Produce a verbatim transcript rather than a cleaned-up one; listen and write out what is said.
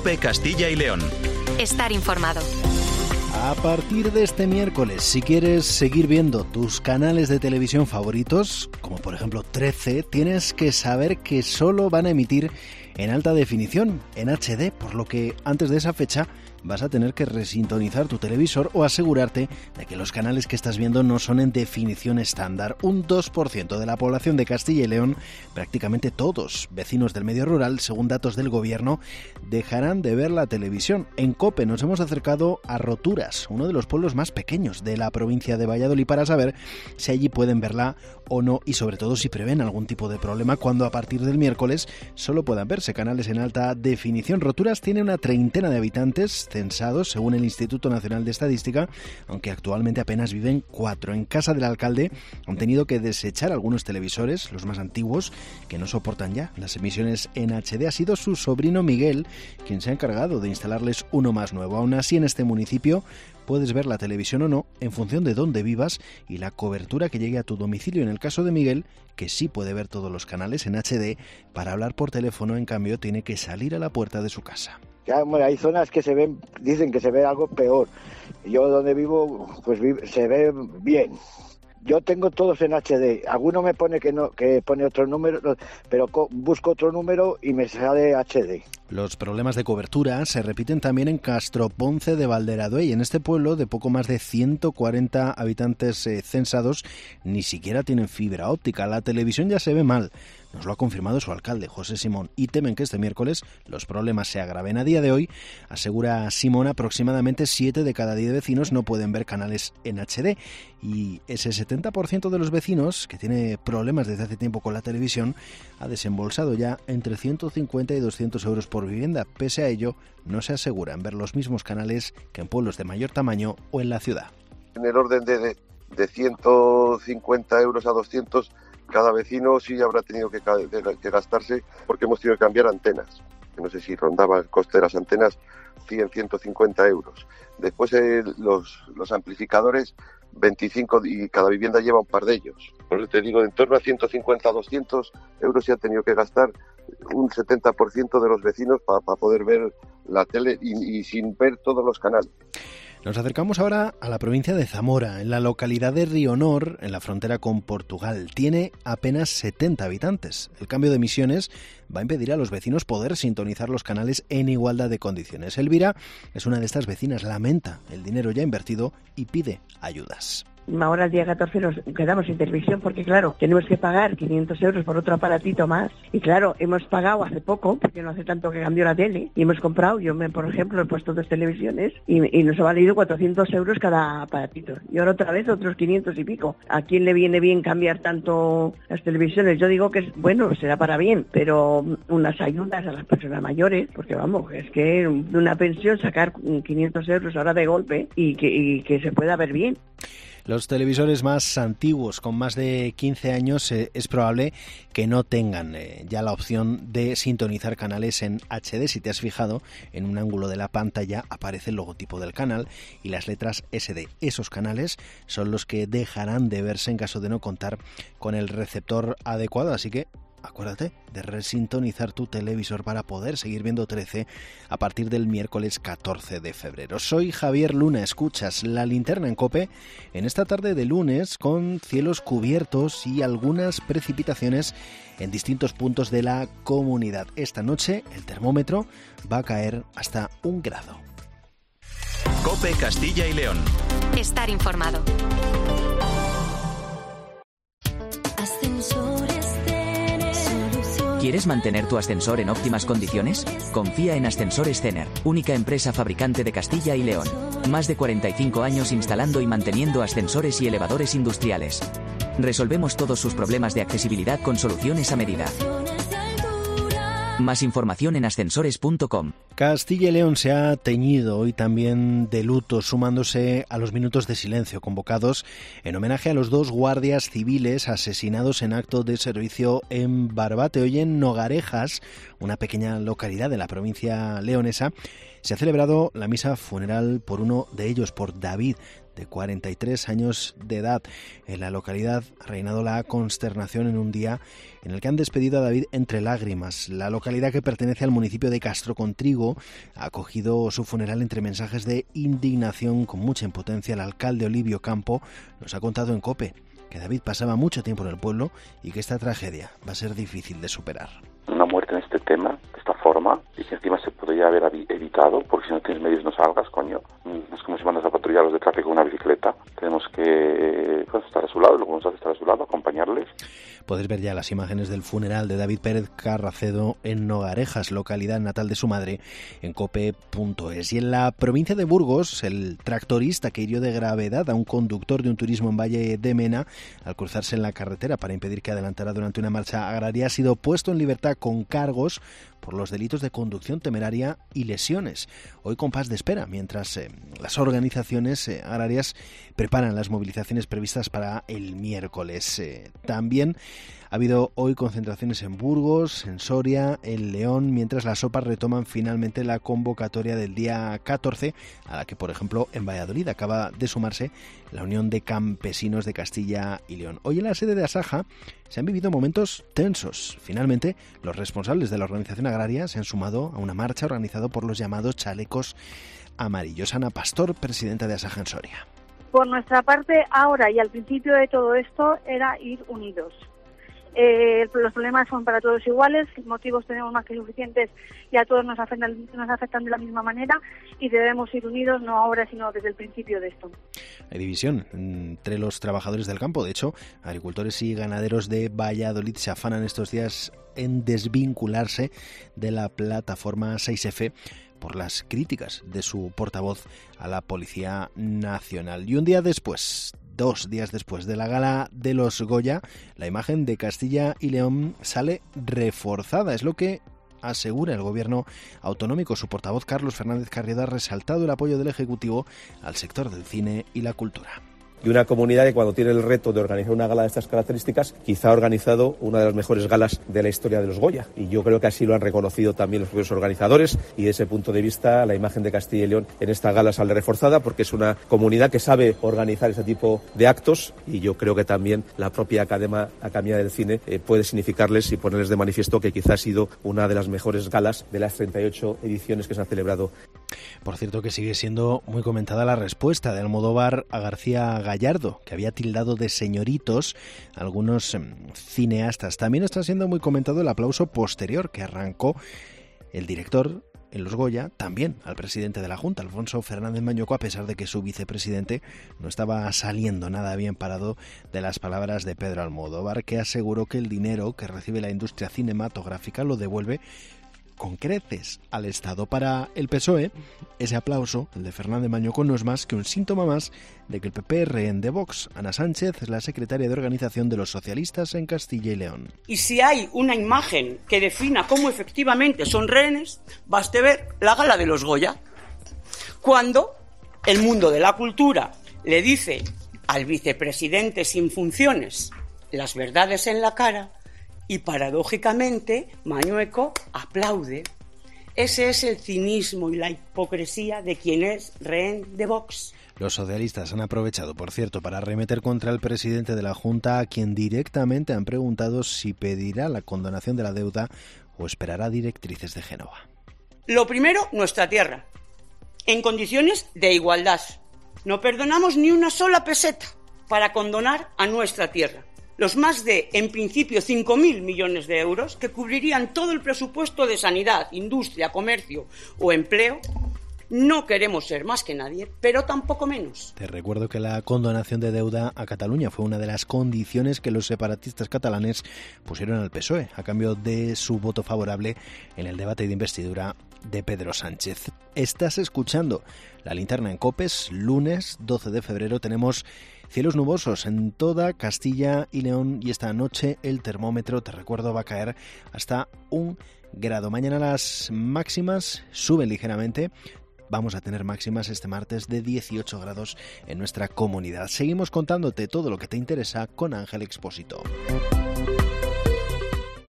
COPE Castilla y León. Estar informado. A partir de este miércoles, si quieres seguir viendo tus canales de televisión favoritos, como por ejemplo trece, tienes que saber que solo van a emitir en alta definición, en H D, por lo que antes de esa fecha vas a tener que resintonizar tu televisor o asegurarte de que los canales que estás viendo no son en definición estándar. Un dos por ciento de la población de Castilla y León, prácticamente todos vecinos del medio rural, según datos del gobierno, dejarán de ver la televisión. En COPE nos hemos acercado a Roturas, uno de los pueblos más pequeños de la provincia de Valladolid, para saber si allí pueden verla o no y sobre todo si prevén algún tipo de problema cuando a partir del miércoles solo puedan verse canales en alta definición. Roturas tiene una treintena de habitantes censados según el Instituto Nacional de Estadística, aunque actualmente apenas viven cuatro. En casa del alcalde han tenido que desechar algunos televisores, los más antiguos, que no soportan ya las emisiones en H D. Ha sido su sobrino Miguel quien se ha encargado de instalarles uno más nuevo. Aún así, en este municipio puedes ver la televisión o no en función de dónde vivas y la cobertura que llegue a tu domicilio. En el caso de Miguel, que sí puede ver todos los canales en H D, para hablar por teléfono, en cambio, tiene que salir a la puerta de su casa. Ya, bueno, hay zonas que se ven, dicen que se ve algo peor. Yo donde vivo, pues se ve bien. Yo tengo todos en H D. Alguno me pone que no, que pone otro número, pero busco otro número y me sale H D. Los problemas de cobertura se repiten también en Castroponce de Valderaduey. En este pueblo de poco más de ciento cuarenta habitantes eh, censados, ni siquiera tienen fibra óptica. La televisión ya se ve mal. Nos lo ha confirmado su alcalde, José Simón, y temen que este miércoles los problemas se agraven. A día de hoy, asegura Simón, aproximadamente siete de cada diez vecinos no pueden ver canales en H D, y ese setenta por ciento de los vecinos, que tiene problemas desde hace tiempo con la televisión, ha desembolsado ya entre ciento cincuenta y doscientos euros por vivienda. Pese a ello, no se aseguran ver los mismos canales que en pueblos de mayor tamaño o en la ciudad. En el orden de, de, de ciento cincuenta euros a doscientos, cada vecino sí habrá tenido que, que gastarse, porque hemos tenido que cambiar antenas. No sé si rondaba el coste de las antenas cien, ciento cincuenta euros. Después eh, los, los amplificadores, veinticinco, y cada vivienda lleva un par de ellos. Por eso te digo, en torno a ciento cincuenta a doscientos euros se ha tenido que gastar un setenta por ciento de los vecinos para pa poder ver la tele y, y sin ver todos los canales. Nos acercamos ahora a la provincia de Zamora, en la localidad de Rionor, en la frontera con Portugal. Tiene apenas setenta habitantes. El cambio de emisiones va a impedir a los vecinos poder sintonizar los canales en igualdad de condiciones. Elvira es una de estas vecinas, lamenta el dinero ya invertido y pide ayudas. Ahora el día catorce nos quedamos sin televisión porque, claro, tenemos que pagar quinientos euros por otro aparatito más. Y claro, hemos pagado hace poco, porque no hace tanto que cambió la tele, y hemos comprado, yo me, por ejemplo, he puesto dos televisiones y, y nos ha valido cuatrocientos euros cada aparatito. Y ahora otra vez otros quinientos y pico. ¿A quién le viene bien cambiar tanto las televisiones? Yo digo que, es bueno, será para bien, pero unas ayudas a las personas mayores, porque vamos, es que de una pensión sacar quinientos euros ahora de golpe y que, y que se pueda ver bien. Los televisores más antiguos, con más de quince años, eh, es probable que no tengan eh, ya la opción de sintonizar canales en H D. Si te has fijado, en un ángulo de la pantalla aparece el logotipo del canal y las letras S D. Esos canales son los que dejarán de verse en caso de no contar con el receptor adecuado, así que acuérdate de resintonizar tu televisor para poder seguir viendo trece a partir del miércoles catorce de febrero. Soy Javier Luna, escuchas La Linterna en COPE en esta tarde de lunes con cielos cubiertos y algunas precipitaciones en distintos puntos de la comunidad. Esta noche el termómetro va a caer hasta un grado. COPE Castilla y León. Estar informado. ¿Quieres mantener tu ascensor en óptimas condiciones? Confía en Ascensores Cener, única empresa fabricante de Castilla y León. Más de cuarenta y cinco años instalando y manteniendo ascensores y elevadores industriales. Resolvemos todos sus problemas de accesibilidad con soluciones a medida. Más información en ascensores punto com. Castilla y León se ha teñido hoy también de luto, sumándose a los minutos de silencio convocados en homenaje a los dos guardias civiles asesinados en acto de servicio en Barbate. Hoy en Nogarejas, una pequeña localidad de la provincia leonesa, se ha celebrado la misa funeral por uno de ellos, por David, de cuarenta y tres años de edad. En la localidad ha reinado la consternación en un día en el que han despedido a David entre lágrimas. La localidad, que pertenece al municipio de Castro con Trigo, ha acogido su funeral entre mensajes de indignación con mucha impotencia. El alcalde Olivio Campo nos ha contado en COPE que David pasaba mucho tiempo en el pueblo y que esta tragedia va a ser difícil de superar. Una muerte en este tema, de esta forma, y que encima se podría haber evitado, porque si no tienes medios no salgas, coño. Es como si mandas a patrullar los de tráfico con una bicicleta. Tenemos que pues, estar a su lado, lo que vamos a hacer es estar a su lado, acompañarles. Podéis ver ya las imágenes del funeral de David Pérez Carracedo en Nogarejas, localidad natal de su madre, en cope punto es. Y en la provincia de Burgos, el tractorista que hirió de gravedad a un conductor de un turismo en Valle de Mena al cruzarse en la carretera para impedir que adelantara durante una marcha agraria ha sido puesto en libertad con cargos por los delitos de conducción temeraria y lesiones. Hoy compás de espera, mientras eh, las organizaciones eh, agrarias preparan las movilizaciones previstas para el miércoles. Eh, también ha habido hoy concentraciones en Burgos, en Soria, en León, mientras las O P A retoman finalmente la convocatoria del día catorce, a la que, por ejemplo, en Valladolid acaba de sumarse la Unión de Campesinos de Castilla y León. Hoy en la sede de Asaja se han vivido momentos tensos. Finalmente, los responsables de la organización agraria se han sumado a una marcha organizada por los llamados chalecos amarillos. Ana Pastor, presidenta de Asaja en Soria. Por nuestra parte, ahora y al principio de todo esto, era ir unidos. Eh, los problemas son para todos iguales, motivos tenemos más que suficientes y a todos nos afectan, nos afectan de la misma manera y debemos ir unidos, no ahora sino desde el principio de esto. Hay división entre los trabajadores del campo. De hecho, agricultores y ganaderos de Valladolid se afanan estos días en desvincularse de la plataforma seis efe por las críticas de su portavoz a la Policía Nacional. Y un día después, dos días después de la gala de los Goya, la imagen de Castilla y León sale reforzada. Es lo que asegura el gobierno autonómico. Su portavoz, Carlos Fernández Carriado, ha resaltado el apoyo del Ejecutivo al sector del cine y la cultura. Y una comunidad que cuando tiene el reto de organizar una gala de estas características, quizá ha organizado una de las mejores galas de la historia de los Goya. Y yo creo que así lo han reconocido también los propios organizadores y desde ese punto de vista la imagen de Castilla y León en esta gala sale reforzada porque es una comunidad que sabe organizar ese tipo de actos y yo creo que también la propia Academia, Academia del Cine eh, puede significarles y ponerles de manifiesto que quizá ha sido una de las mejores galas de las treinta y ocho ediciones que se han celebrado. Por cierto, que sigue siendo muy comentada la respuesta de Almodóvar a García Gallardo, que había tildado de señoritos a algunos eh, cineastas. También está siendo muy comentado el aplauso posterior que arrancó el director en los Goya, también al presidente de la Junta, Alfonso Fernández Mañueco, a pesar de que su vicepresidente no estaba saliendo nada bien parado de las palabras de Pedro Almodóvar, que aseguró que el dinero que recibe la industria cinematográfica lo devuelve con creces al Estado. Para el P S O E, ese aplauso, el de Fernández Mañueco, no es más que un síntoma más de que el P P es rehén de Vox. Ana Sánchez es la secretaria de Organización de los Socialistas en Castilla y León. Y si hay una imagen que defina cómo efectivamente son rehenes, baste ver la gala de los Goya, cuando el mundo de la cultura le dice al vicepresidente sin funciones las verdades en la cara, y paradójicamente Mañueco aplaude. Ese es el cinismo y la hipocresía de quien es rehén de Vox. Los socialistas han aprovechado, por cierto, para arremeter contra el presidente de la Junta, a quien directamente han preguntado si pedirá la condonación de la deuda o esperará directrices de Génova. Lo primero, nuestra tierra, en condiciones de igualdad. No perdonamos ni una sola peseta para condonar a nuestra tierra. Los más de, en principio, cinco mil millones de euros que cubrirían todo el presupuesto de sanidad, industria, comercio o empleo. No queremos ser más que nadie, pero tampoco menos. Te recuerdo que la condonación de deuda a Cataluña fue una de las condiciones que los separatistas catalanes pusieron al P S O E a cambio de su voto favorable en el debate de investidura de Pedro Sánchez. Estás escuchando La Linterna en Copes, lunes doce de febrero. Tenemos cielos nubosos en toda Castilla y León y esta noche el termómetro, te recuerdo, va a caer hasta un grado. Mañana las máximas suben ligeramente. Vamos a tener máximas este martes de dieciocho grados en nuestra comunidad. Seguimos contándote todo lo que te interesa con Ángel Expósito.